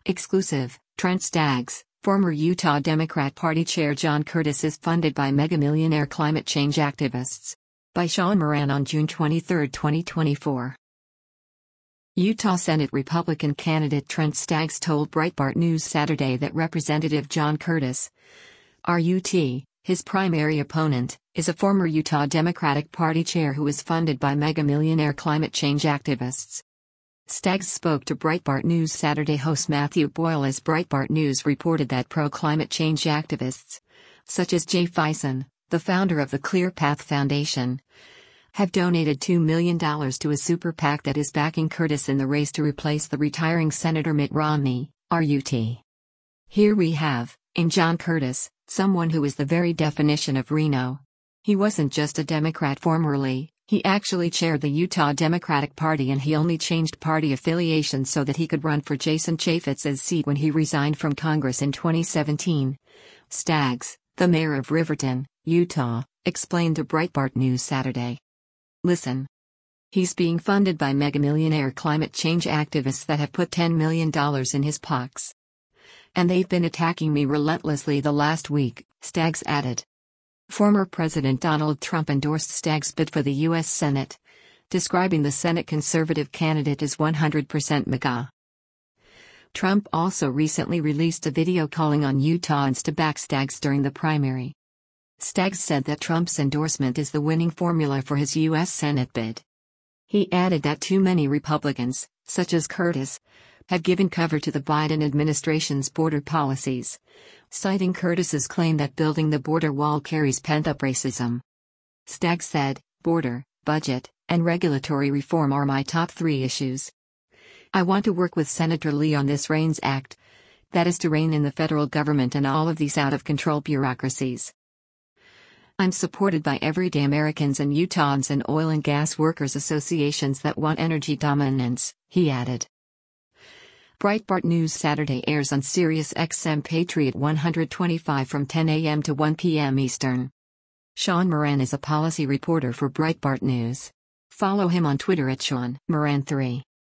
Exclusive, Trent Staggs, former Utah Democrat Party Chair John Curtis is funded by mega-millionaire climate change activists. By Sean Moran on June 23, 2024. Utah Senate Republican candidate Trent Staggs told Breitbart News Saturday that Representative John Curtis, RUT, his primary opponent, is a former Utah Democratic Party chair who is funded by mega-millionaire climate change activists. Staggs spoke to Breitbart News Saturday host Matthew Boyle as Breitbart News reported that pro-climate change activists, such as Jay Fison, the founder of the Clear Path Foundation, have donated $2 million to a super PAC that is backing Curtis in the race to replace the retiring Senator Mitt Romney, RUT. Here we have, in John Curtis, someone who is the very definition of Reno. He wasn't just a Democrat formerly. He actually chaired the Utah Democratic Party and he only changed party affiliation so that he could run for Jason Chaffetz's seat when he resigned from Congress in 2017. Staggs, the mayor of Riverton, Utah, explained to Breitbart News Saturday. Listen. He's being funded by mega-millionaire climate change activists that have put $10 million in his pockets. And they've been attacking me relentlessly the last week, Staggs added. Former President Donald Trump endorsed Staggs' bid for the U.S. Senate, describing the Senate conservative candidate as 100% MAGA. Trump also recently released a video calling on Utahns to back Staggs during the primary. Staggs said that Trump's endorsement is the winning formula for his U.S. Senate bid. He added that too many Republicans, such as Curtis, have given cover to the Biden administration's border policies, citing Curtis's claim that building the border wall carries pent-up racism. Staggs said, border, budget, and regulatory reform are my top 3 issues. I want to work with Senator Lee on this REINS Act, that is to rein in the federal government and all of these out-of-control bureaucracies. I'm supported by everyday Americans and Utahns and oil and gas workers associations that want energy dominance, he added. Breitbart News Saturday airs on Sirius XM Patriot 125 from 10 a.m. to 1 p.m. Eastern. Sean Moran is a policy reporter for Breitbart News. Follow him on Twitter at Sean Moran3.